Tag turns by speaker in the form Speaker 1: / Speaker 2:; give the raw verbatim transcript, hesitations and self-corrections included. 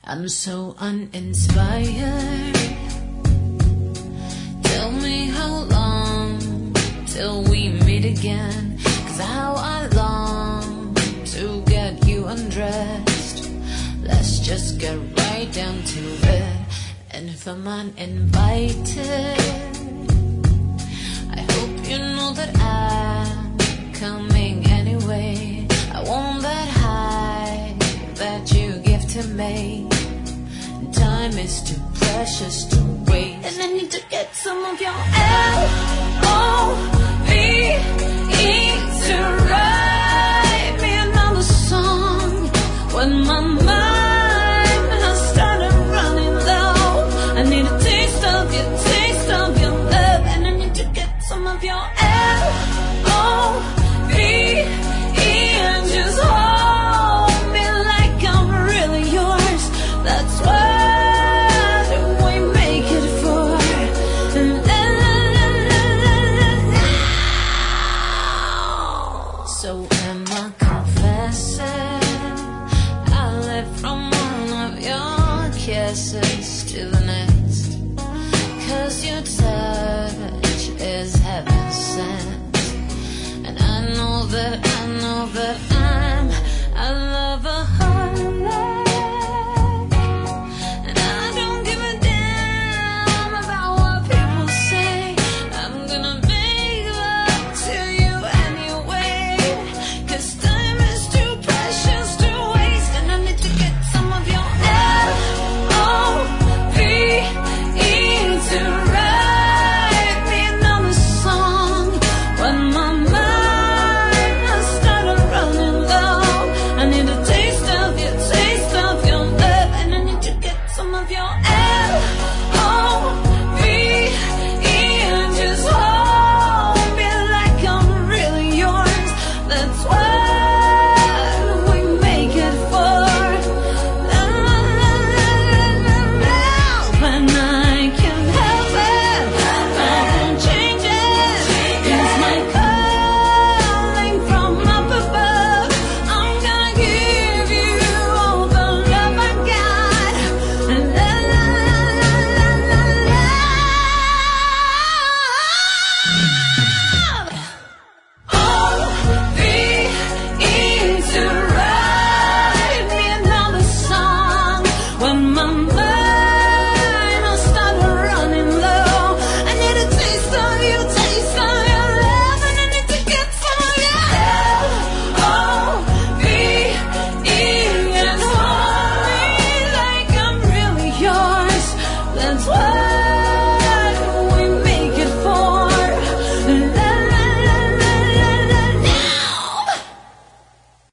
Speaker 1: I'm so uninspired. Tell me how long till we meet again, 'cause how I long to get you undressed. Let's just get right down to it. And if I'm uninvited, I hope you know that I'm coming anyway. I want that high that you give to me. Time is too precious to waste, and I need to get some of your L O V E to write me another song when my mind has started running low. I need a taste of your, taste of your love, and I need to get some of your L O V E and just hold me like I'm really yours. That's what So am I confessing? I live from one of your kisses to the next, 'cause your touch is heaven sent. And I know that, I know that